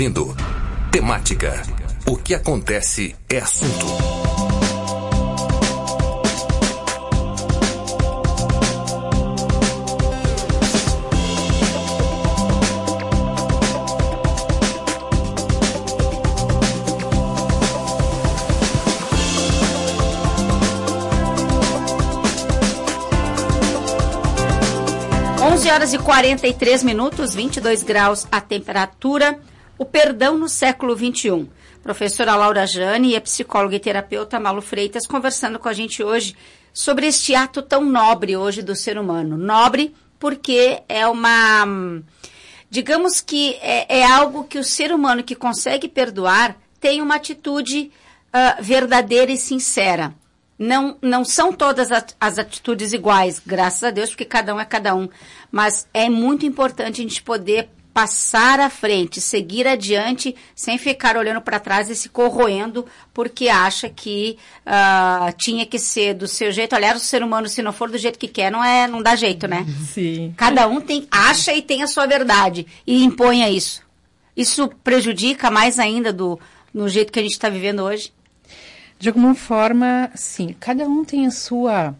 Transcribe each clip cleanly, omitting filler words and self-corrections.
Temática. O que acontece é assunto. Horas e 43 minutos, 22 graus a temperatura. O perdão no século XXI. Professora Laura Jane e a psicóloga e terapeuta Malu Freitas conversando com a gente hoje sobre este ato tão nobre hoje do ser humano. Nobre porque é uma... Digamos que é algo que o ser humano que consegue perdoar tem uma atitude verdadeira e sincera. Não são todas as atitudes iguais, graças a Deus, porque cada um é cada um. Mas é muito importante a gente poder passar à frente, seguir adiante, sem ficar olhando para trás e se corroendo, porque acha que tinha que ser do seu jeito. Aliás, o ser humano, se não for do jeito que quer, não dá jeito, né? Sim. Cada um acha e tem a sua verdade e imponha isso. Isso prejudica mais ainda no jeito que a gente está vivendo hoje? De alguma forma, sim. Cada um tem a sua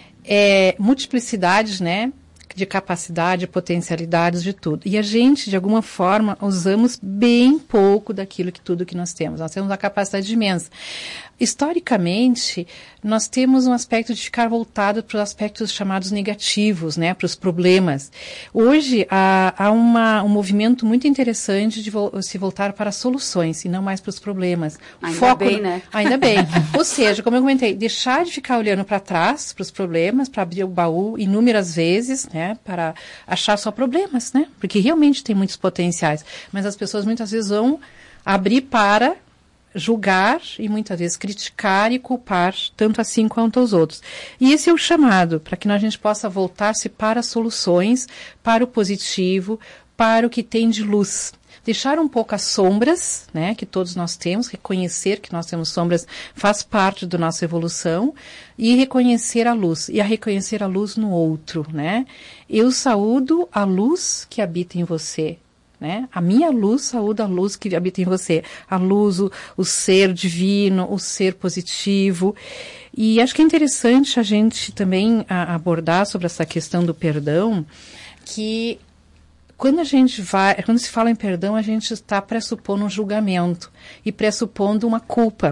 multiplicidade, né? De capacidade, potencialidades, de tudo. E a gente, de alguma forma, usamos bem pouco tudo que nós temos. Nós temos uma capacidade imensa. Historicamente, nós temos um aspecto de ficar voltado para os aspectos chamados negativos, né, para os problemas. Hoje, há um movimento muito interessante de se voltar para soluções e não mais para os problemas. Ainda bem, né? Ainda bem. Ou seja, como eu comentei, deixar de ficar olhando para trás, para os problemas, para abrir o baú inúmeras vezes, né, para achar só problemas, né, porque realmente tem muitos potenciais. Mas as pessoas muitas vezes vão abrir para julgar e muitas vezes criticar e culpar, tanto assim quanto os outros. E esse é o chamado, para que a gente possa voltar-se para soluções, para o positivo, para o que tem de luz. Deixar um pouco as sombras, né, que todos nós temos, reconhecer que nós temos sombras faz parte da nossa evolução, e reconhecer a luz, e reconhecer a luz no outro, né. Eu saúdo a luz que habita em você. Né? A minha luz saúda a luz que habita em você. A luz, o ser divino, o ser positivo. E acho que é interessante a gente também abordar sobre essa questão do perdão, que quando se fala em perdão, a gente está pressupondo um julgamento e pressupondo uma culpa.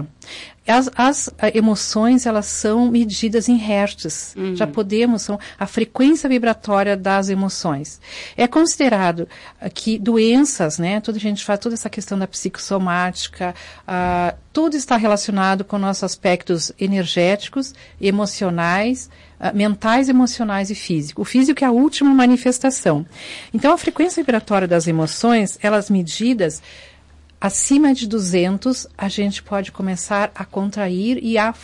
As emoções, elas são medidas em hertz. Já são a frequência vibratória das emoções. É considerado que doenças, né, a gente faz toda essa questão da psicossomática, tudo está relacionado com nossos aspectos energéticos, emocionais, mentais, emocionais e físicos. O físico é a última manifestação. Então, a frequência vibratória das emoções, elas medidas acima de 200, a gente pode começar a contrair e a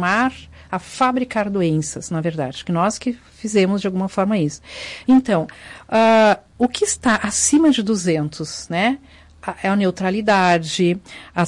fabricar doenças, na verdade, que nós que fizemos de alguma forma isso. Então, o que acima de 200, né? É a neutralidade,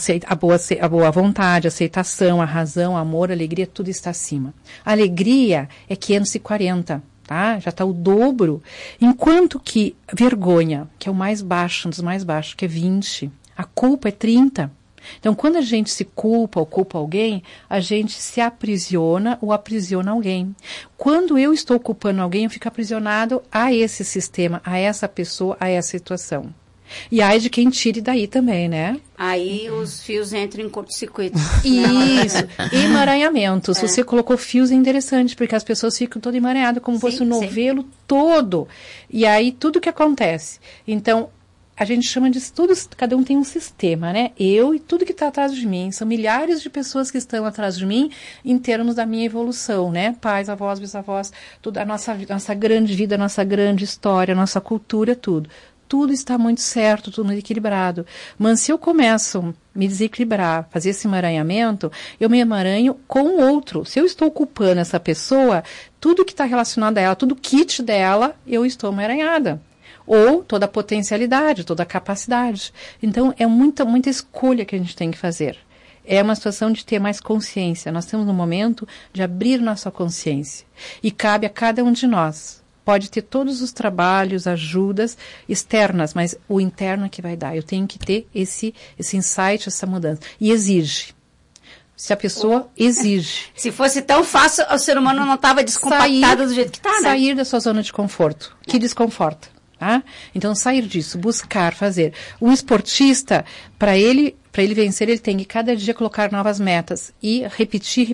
a boa vontade, a aceitação, a razão, o amor, a alegria, tudo está acima. A alegria é 540, tá? Já está o dobro. Enquanto que vergonha, que é o mais baixo, um dos mais baixos, que é 20. A culpa é 30. Então, quando a gente se culpa ou culpa alguém, a gente se aprisiona ou aprisiona alguém. Quando eu estou culpando alguém, eu fico aprisionado a esse sistema, a essa pessoa, a essa situação. E ai de quem tire daí também, né? Aí os fios entram em curto-circuito. Isso. Emaranhamento. Se você colocou fios, é interessante, porque as pessoas ficam todas emaranhadas, como fosse um novelo todo. E aí, tudo que acontece. Então, a gente chama de tudo, cada um tem um sistema, né? Eu e tudo que está atrás de mim. São milhares de pessoas que estão atrás de mim em termos da minha evolução, né? Pais, avós, bisavós, tudo, a nossa grande vida, a nossa grande história, a nossa cultura, tudo. Tudo está muito certo, tudo muito equilibrado. Mas se eu começo a me desequilibrar, fazer esse emaranhamento, eu me emaranho com o outro. Se eu estou culpando essa pessoa, tudo que está relacionado a ela, tudo kit dela, eu estou emaranhada. Ou toda a potencialidade, toda a capacidade. Então, é muita escolha que a gente tem que fazer. É uma situação de ter mais consciência. Nós estamos no momento de abrir nossa consciência. E cabe a cada um de nós pode ter todos os trabalhos, ajudas externas, mas o interno é que vai dar. Eu tenho que ter esse insight, essa mudança. E exige. Se a pessoa exige. Se fosse tão fácil, o ser humano não estava descompactado do jeito que está, né? Sair da sua zona de conforto, que desconforta. Tá? Então, sair disso, buscar, fazer. Um esportista, para ele vencer, ele tem que cada dia colocar novas metas e repetir.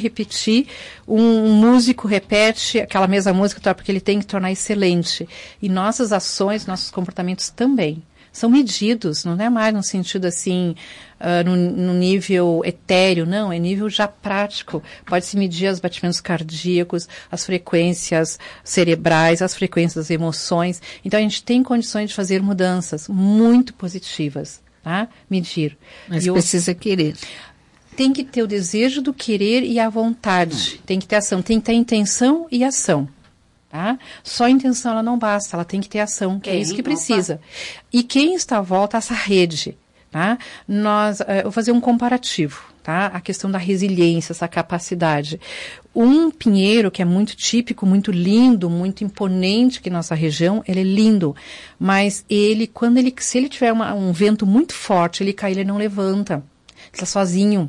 Um músico repete aquela mesma música porque ele tem que tornar excelente. E nossas ações, nossos comportamentos também são medidos, não é mais no sentido assim, no nível etéreo, não, é nível já prático. Pode-se medir os batimentos cardíacos, as frequências cerebrais, as frequências das emoções. Então, a gente tem condições de fazer mudanças muito positivas, tá? Medir. Mas precisa querer. Tem que ter o desejo do querer e a vontade. Tem que ter ação, tem que ter intenção e ação. Tá? Só a intenção ela não basta, ela tem que ter ação, que é isso que precisa. E quem está à volta, essa rede, tá? Eu vou fazer um comparativo, tá? A questão da resiliência, essa capacidade. Um pinheiro que é muito típico, muito lindo, muito imponente aqui na nossa região, ele é lindo, mas se ele tiver um vento muito forte, ele cai, ele não levanta, ele está sozinho.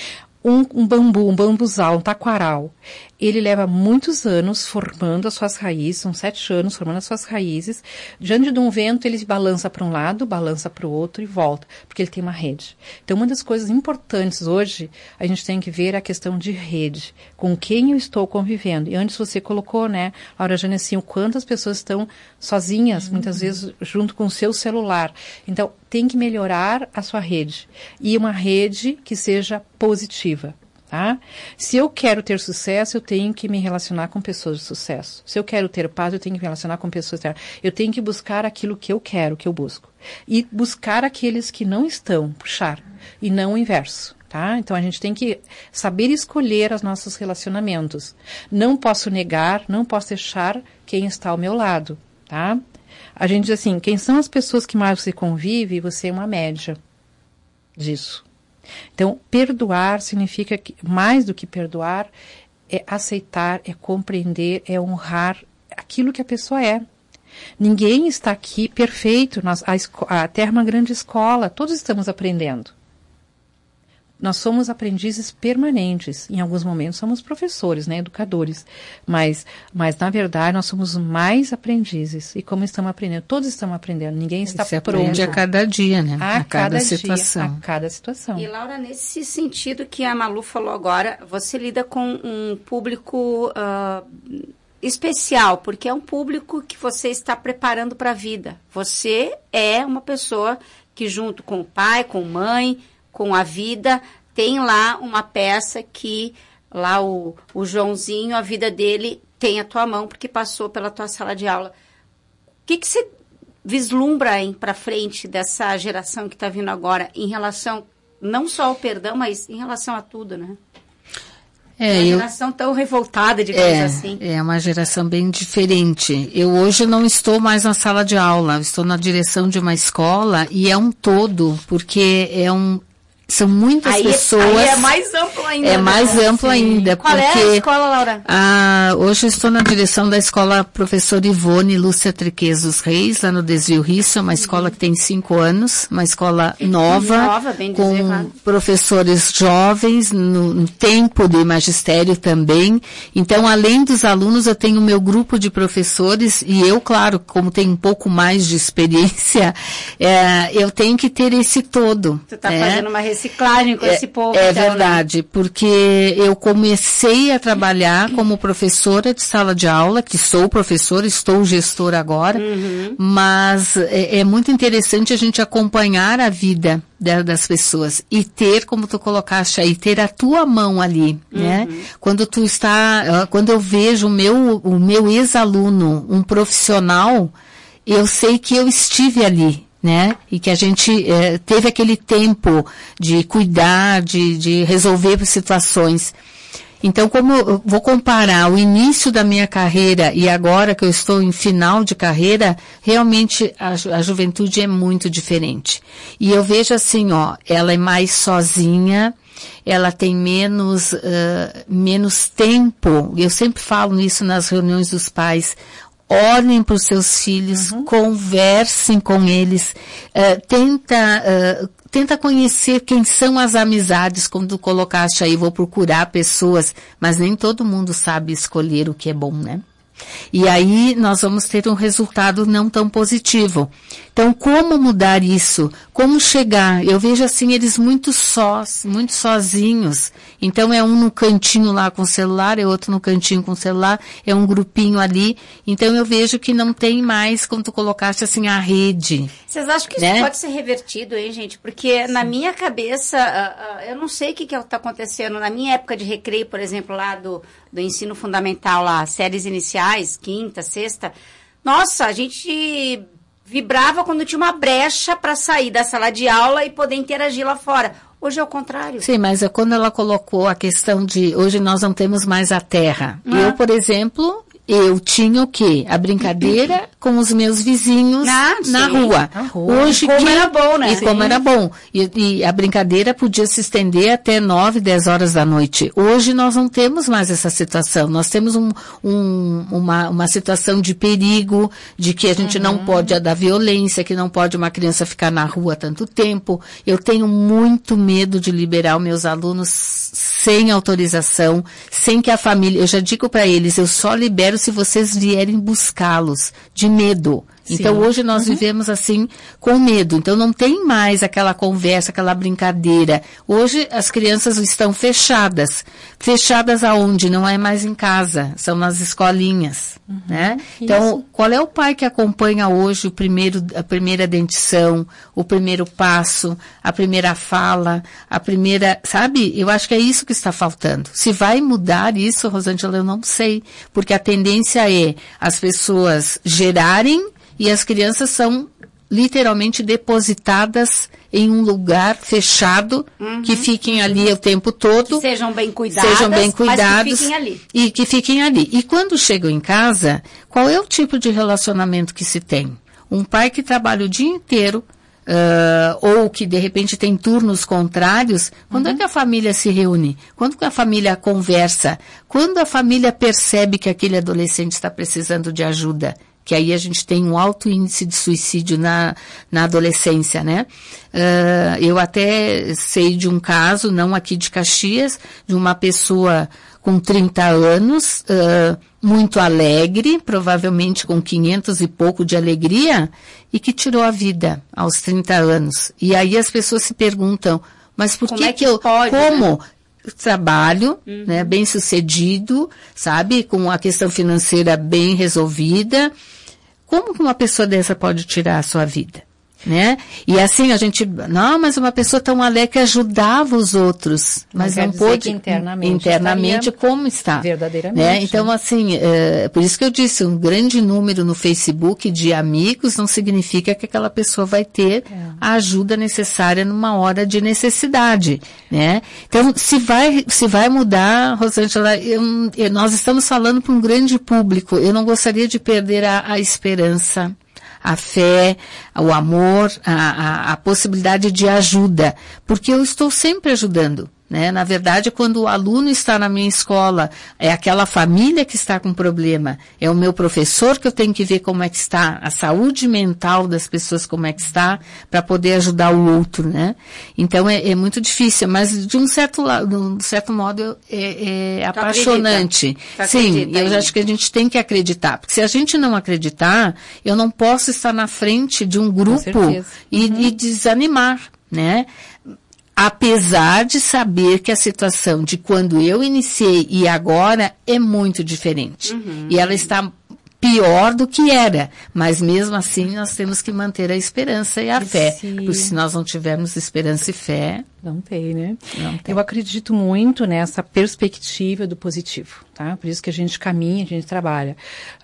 Um bambu, um bambuzal, um taquaral, ele leva muitos anos formando as suas raízes, são 7 anos formando as suas raízes. Diante de um vento, ele balança para um lado, balança para o outro e volta, porque ele tem uma rede. Então, uma das coisas importantes hoje, a gente tem que ver a questão de rede, com quem eu estou convivendo. E antes você colocou, né, Laura Jane, assim, o quanto as pessoas estão sozinhas, muitas vezes junto com o seu celular. Então, tem que melhorar a sua rede. E uma rede que seja positiva. Tá? Se eu quero ter sucesso, eu tenho que me relacionar com pessoas de sucesso. Se eu quero ter paz, eu tenho que me relacionar com pessoas de paz. Eu tenho que buscar aquilo que eu quero, que eu busco. E buscar aqueles que não estão, puxar. E não o inverso. Tá? Então, a gente tem que saber escolher os nossos relacionamentos. Não posso negar, não posso deixar quem está ao meu lado. Tá? A gente diz assim, quem são as pessoas que mais você convive, você é uma média disso. Então, perdoar significa que, mais do que perdoar, é aceitar, é compreender, é honrar aquilo que a pessoa é. Ninguém está aqui perfeito. A Terra é uma grande escola, todos estamos aprendendo. Nós somos aprendizes permanentes. Em alguns momentos somos professores, né, educadores. Mas na verdade, nós somos mais aprendizes. E como estamos aprendendo? Todos estamos aprendendo. Ninguém está pronto. Você aprende a cada dia, né? A cada situação. A cada situação. E, Laura, nesse sentido que a Malu falou agora, você lida com um público especial, porque é um público que você está preparando para a vida. Você é uma pessoa que, junto com o pai, com a mãe, com a vida, tem lá uma peça que lá o Joãozinho, a vida dele tem a tua mão, porque passou pela tua sala de aula. O que você vislumbra para frente dessa geração que está vindo agora, em relação não só ao perdão, mas em relação a tudo, né? Uma geração tão revoltada, digamos assim. É uma geração bem diferente. Eu hoje não estou mais na sala de aula, estou na direção de uma escola e é um todo, porque são muitas pessoas. Aí é mais amplo ainda. É mais amplo ainda. Qual é a escola, Laura? Hoje eu estou na direção da escola Professora Ivone Lúcia Triques dos Reis, lá no Desvio Risso, uma escola que tem 5 anos, uma escola nova bem com dizer, professores jovens, no tempo de magistério também. Então, além dos alunos, eu tenho o meu grupo de professores e eu, claro, como tenho um pouco mais de experiência, eu tenho que ter esse todo. Você está fazendo uma reciclagem com esse povo. É então, verdade, né? Porque eu comecei a trabalhar como professora de sala de aula, que sou professora, estou gestora agora, mas é muito interessante a gente acompanhar a vida das pessoas e ter, como tu colocaste aí, ter a tua mão ali, né? Quando eu vejo o meu ex-aluno, um profissional, eu sei que eu estive ali, né? E que a gente teve aquele tempo de cuidar, de resolver situações. Então, como eu vou comparar o início da minha carreira e agora que eu estou em final de carreira, realmente a juventude é muito diferente. E eu vejo assim, ela é mais sozinha, ela tem menos tempo. Eu sempre falo isso nas reuniões dos pais. olhem para os seus filhos, conversem com eles, tenta conhecer quem são as amizades, como tu colocaste aí, vou procurar pessoas, mas nem todo mundo sabe escolher o que é bom, né? E aí nós vamos ter um resultado não tão positivo. Então, como mudar isso? Como chegar? Eu vejo assim, eles muito sozinhos. Então, é um no cantinho lá com o celular, é outro no cantinho com o celular, é um grupinho ali. Então, eu vejo que não tem mais, como tu colocaste assim, a rede. Vocês acham que isso pode ser revertido, hein, gente? Porque na minha cabeça, eu não sei o que está acontecendo. Na minha época de recreio, por exemplo, lá do ensino fundamental, lá, séries iniciais, quinta, sexta, nossa, a gente vibrava quando tinha uma brecha para sair da sala de aula e poder interagir lá fora. Hoje é o contrário. Sim, mas quando ela colocou a questão de hoje nós não temos mais a terra. Eu, por exemplo, eu tinha o quê? A brincadeira com os meus vizinhos na rua. Hoje, como era bom, né? E como era bom. E a brincadeira podia se estender até 9, 10 horas da noite. Hoje nós não temos mais essa situação. Nós temos uma situação de perigo, de que a gente não pode dar violência, que não pode uma criança ficar na rua tanto tempo. Eu tenho muito medo de liberar os meus alunos sem autorização, sem que a família... Eu já digo para eles, eu só libero se vocês vierem buscá-los, de medo. Sim. Então, hoje nós vivemos assim, com medo. Então, não tem mais aquela conversa, aquela brincadeira. Hoje, as crianças estão fechadas. Fechadas aonde? Não é mais em casa, são nas escolinhas, né? Então, qual é o pai que acompanha hoje a primeira dentição, o primeiro passo, a primeira fala, sabe? Eu acho que é isso que está faltando. Se vai mudar isso, Rosângela, eu não sei. Porque a tendência é as pessoas gerarem e as crianças são literalmente depositadas em um lugar fechado, que fiquem ali o tempo todo. Que sejam bem cuidadas, mas que fiquem ali. E que fiquem ali. E quando chegam em casa, qual é o tipo de relacionamento que se tem? Um pai que trabalha o dia inteiro, ou que de repente tem turnos contrários, quando é que a família se reúne? Quando que a família conversa? Quando a família percebe que aquele adolescente está precisando de ajuda? Que aí a gente tem um alto índice de suicídio na adolescência, né? Eu até sei de um caso, não aqui de Caxias, de uma pessoa com 30 anos, muito alegre, provavelmente com 500 e pouco de alegria, e que tirou a vida aos 30 anos. E aí as pessoas se perguntam, mas por que eu... Pode, como? Né? Trabalho, né, bem sucedido, sabe, com a questão financeira bem resolvida. Como que uma pessoa dessa pode tirar a sua vida? Né? E assim a gente, mas uma pessoa tão alegre que ajudava os outros, mas não pôde internamente como está. Verdadeiramente. Né? Então assim, por isso que eu disse, um grande número no Facebook de amigos não significa que aquela pessoa vai ter a ajuda necessária numa hora de necessidade, né? Então, se vai mudar, Rosângela, nós estamos falando para um grande público, eu não gostaria de perder a esperança, a fé, o amor, a possibilidade de ajuda, porque eu estou sempre ajudando, né? Na verdade, quando o aluno está na minha escola, é aquela família que está com problema, é o meu professor que eu tenho que ver como é que está, a saúde mental das pessoas como é que está, para poder ajudar o outro, né? Então, é muito difícil, mas de um certo modo, é apaixonante. Sim, eu acho que a gente tem que acreditar, porque se a gente não acreditar, eu não posso estar na frente de um grupo e desanimar, né? Apesar de saber que a situação de quando eu iniciei e agora é muito diferente. E ela está pior do que era. Mas mesmo assim nós temos que manter a esperança e a fé. Porque se nós não tivermos esperança e fé... Não tem, né? Não tem. Eu acredito muito nessa perspectiva do positivo, tá? Por isso que a gente caminha, a gente trabalha.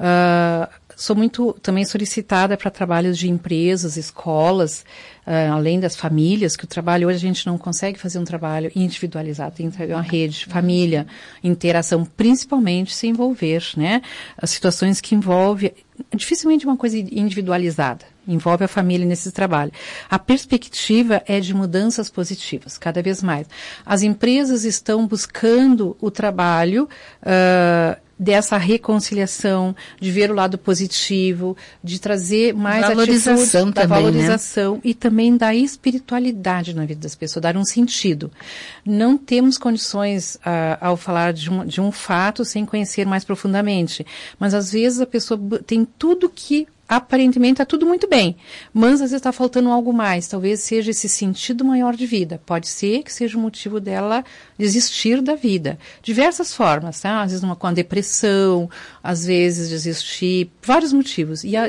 Sou muito também solicitada para trabalhos de empresas, escolas, além das famílias, que o trabalho hoje a gente não consegue fazer um trabalho individualizado, tem que ter uma rede, família, interação, principalmente se envolver, né? As situações que envolvem, dificilmente uma coisa individualizada, envolve a família nesse trabalho. A perspectiva é de mudanças positivas, cada vez mais. As empresas estão buscando o trabalho dessa reconciliação, de ver o lado positivo, de trazer mais valorização atitude, da também, valorização, né? E também da espiritualidade na vida das pessoas, dar um sentido. Não temos condições, ao falar de um fato, sem conhecer mais profundamente. Mas, às vezes, a pessoa tem tudo que aparentemente está tudo muito bem, mas às vezes está faltando algo mais. Talvez seja esse sentido maior de vida. Pode ser que seja o motivo dela desistir da vida. Diversas formas, tá? Às vezes com a depressão, às vezes desistir, vários motivos. E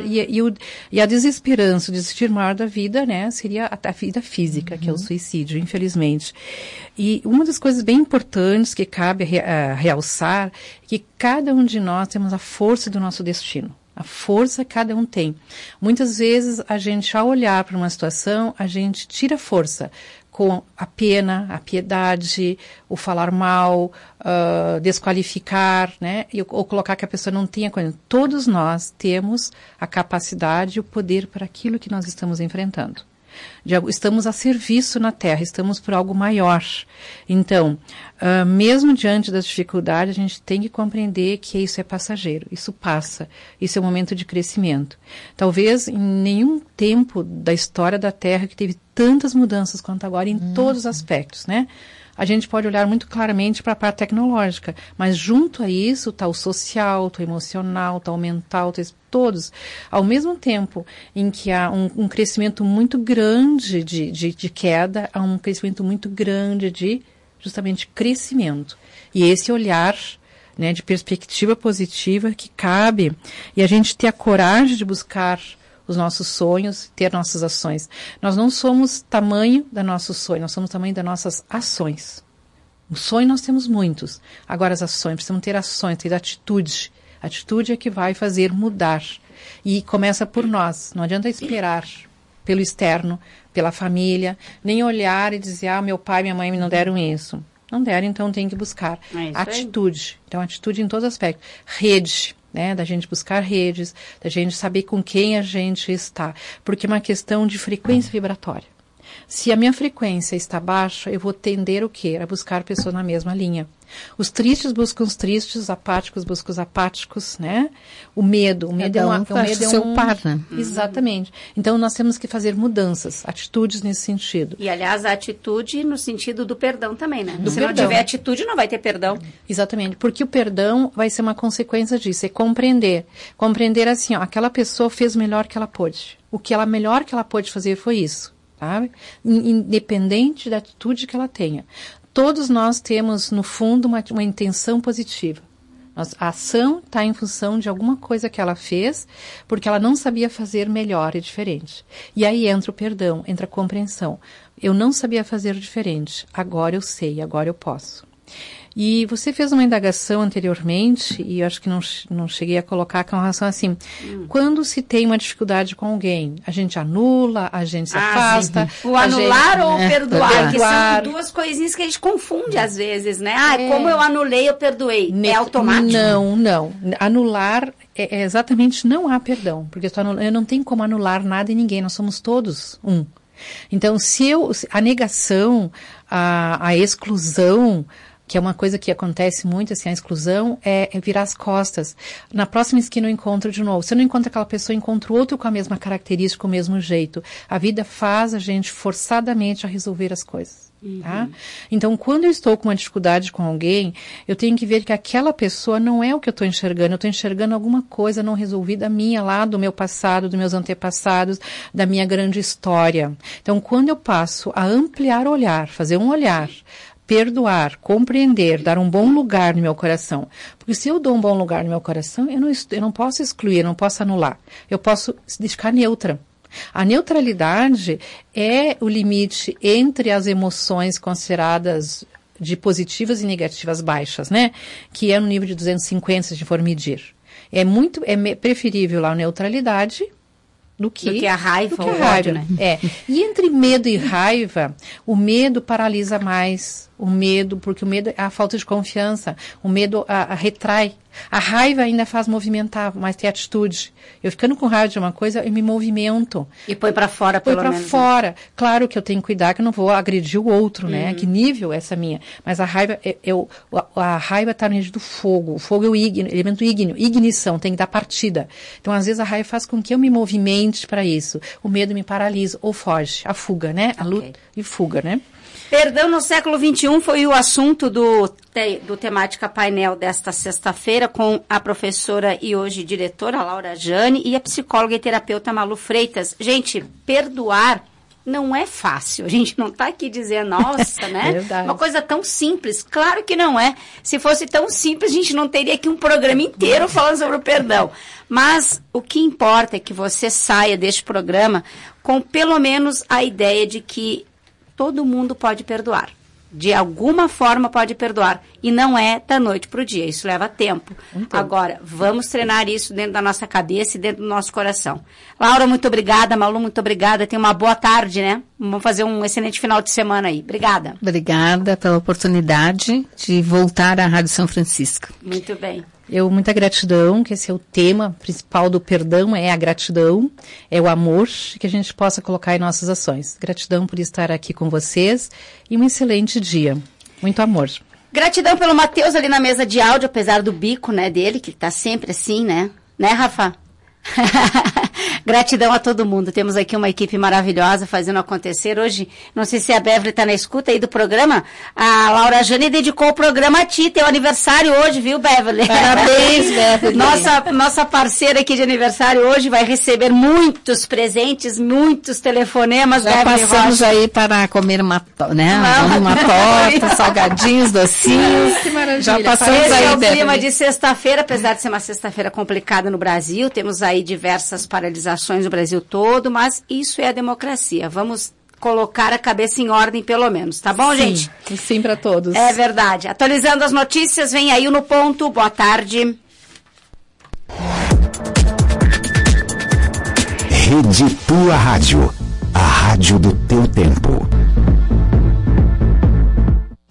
a desesperança, o desistir maior da vida, né, seria a vida física, que é o suicídio, infelizmente. E uma das coisas bem importantes que cabe realçar é que cada um de nós temos a força do nosso destino. A força cada um tem. Muitas vezes a gente, ao olhar para uma situação, a gente tira força com a pena, a piedade, o falar mal, desqualificar, né? Ou colocar que a pessoa não tenha coisa. Todos nós temos a capacidade e o poder para aquilo que nós estamos enfrentando. Estamos a serviço na Terra, estamos por algo maior. Então, mesmo diante das dificuldades, a gente tem que compreender que isso é passageiro, isso passa, isso é um momento de crescimento. Talvez em nenhum tempo da história da Terra que teve tantas mudanças quanto agora em todos os aspectos, né? A gente pode olhar muito claramente para a parte tecnológica, mas junto a isso está o social, está o emocional, está o mental, tá todos. Ao mesmo tempo em que há um crescimento muito grande de queda, há um crescimento muito grande de, justamente, crescimento. E esse olhar, né, de perspectiva positiva que cabe, e a gente ter a coragem de buscar os nossos sonhos, ter nossas ações. Nós não somos tamanho da nosso sonho, nós somos tamanho das nossas ações. O sonho nós temos muitos. Agora as ações, precisamos ter ações, ter atitude. A atitude é que vai fazer mudar. E começa por nós. Não adianta esperar pelo externo, pela família, nem olhar e dizer, meu pai e minha mãe me não deram isso. Não deram, então tem que buscar. Atitude. Aí. Então, atitude em todos os aspectos. Rede. Né, da gente buscar redes, da gente saber com quem a gente está, porque é uma questão de frequência vibratória. Se a minha frequência está baixa, eu vou tender o quê? A buscar pessoas na mesma linha. Os tristes buscam os tristes, os apáticos buscam os apáticos, né? O medo é seu par, né? Exatamente. Então, nós temos que fazer mudanças, atitudes nesse sentido. E, aliás, a atitude no sentido do perdão também, né? Se não tiver atitude, não vai ter perdão. Exatamente. Porque o perdão vai ser uma consequência disso, é compreender. Compreender assim, aquela pessoa fez o melhor que ela pôde. O melhor que ela pôde fazer foi isso, sabe? Independente da atitude que ela tenha. Todos nós temos, no fundo, uma intenção positiva. A ação está em função de alguma coisa que ela fez, porque ela não sabia fazer melhor e diferente. E aí entra o perdão, entra a compreensão. Eu não sabia fazer diferente, agora eu sei, agora eu posso. E você fez uma indagação anteriormente, e eu acho que não cheguei a colocar com relação assim, quando se tem uma dificuldade com alguém, a gente anula, a gente se afasta. Sim. O anular ou o perdoar, que são duas coisinhas que a gente confunde às vezes, né? Como eu anulei, eu perdoei. É automático? Não. Anular exatamente não há perdão, porque eu não tenho como anular nada em ninguém, nós somos todos um. Então, a negação, a exclusão, que é uma coisa que acontece muito, assim, a exclusão é virar as costas. Na próxima esquina eu encontro de novo. Se eu não encontro aquela pessoa, eu encontro outro com a mesma característica, com o mesmo jeito. A vida faz a gente forçadamente a resolver as coisas. Tá? Então, quando eu estou com uma dificuldade com alguém, eu tenho que ver que aquela pessoa não é o que eu estou enxergando. Eu estou enxergando alguma coisa não resolvida minha lá, do meu passado, dos meus antepassados, da minha grande história. Então, quando eu passo a ampliar o olhar, fazer um olhar, perdoar, compreender, dar um bom lugar no meu coração. Porque se eu dou um bom lugar no meu coração, eu não posso excluir, eu não posso anular. Eu posso ficar neutra. A neutralidade é o limite entre as emoções consideradas de positivas e negativas baixas, né? Que é no nível de 250, se a gente for medir. É preferível lá a neutralidade do que a raiva, ódio, né? E entre medo e raiva, o medo paralisa mais. Porque o medo é a falta de confiança. O medo retrai A raiva ainda faz movimentar, mas ter atitude. Eu ficando com raiva de uma coisa, eu me movimento. E põe para fora, pelo menos. Põe para fora. Claro que eu tenho que cuidar que eu não vou agredir o outro, né? Que nível é essa minha? Mas a raiva, a raiva está no nível do fogo. O fogo é o elemento ígneo. Ignição, tem que dar partida. Então, às vezes, a raiva faz com que eu me movimente para isso. O medo me paralisa ou foge. A fuga, né? A luta e fuga, né? Perdão no século XXI foi o assunto do Temática Painel desta sexta-feira com a professora e hoje diretora Laura Jane e a psicóloga e terapeuta Malu Freitas. Gente, perdoar não é fácil. A gente não está aqui dizendo, nossa, né? Verdade. Uma coisa tão simples. Claro que não é. Se fosse tão simples, a gente não teria aqui um programa inteiro falando sobre o perdão. Mas o que importa é que você saia deste programa com pelo menos a ideia de que todo mundo pode perdoar. De alguma forma pode perdoar. E não é da noite para o dia. Isso leva tempo. Agora, vamos treinar isso dentro da nossa cabeça e dentro do nosso coração. Laura, muito obrigada. Malu, muito obrigada. Tenha uma boa tarde, né? Vamos fazer um excelente final de semana aí. Obrigada. Obrigada pela oportunidade de voltar à Rádio São Francisco. Muito bem. Muita gratidão, que esse é o tema principal do perdão, é a gratidão, é o amor, que a gente possa colocar em nossas ações. Gratidão por estar aqui com vocês e um excelente dia. Muito amor. Gratidão pelo Matheus ali na mesa de áudio, apesar do bico, né, dele, que tá sempre assim, né? Né, Rafa? Gratidão a todo mundo. Temos aqui uma equipe maravilhosa fazendo acontecer. Hoje, não sei se a Beverly está na escuta aí do programa. A Laura Jane dedicou o programa a ti. Teu aniversário hoje, viu, Beverly? Parabéns, Beverly. Nossa parceira aqui de aniversário hoje vai receber muitos presentes, muitos telefonemas. Já Beverly passamos Rocha. aí para comer uma torta, salgadinhos, docinhos. Que maravilha. Já passamos Esse aí, é o Beverly. clima de sexta-feira, apesar de ser uma sexta-feira complicada no Brasil. Temos aí diversas paralisações no Brasil todo, mas isso é a democracia. Vamos colocar a cabeça em ordem, pelo menos. Tá bom, gente? Sim para todos. É verdade. Atualizando as notícias, vem aí o No Ponto. Boa tarde. Rede Tua Rádio. A rádio do teu tempo.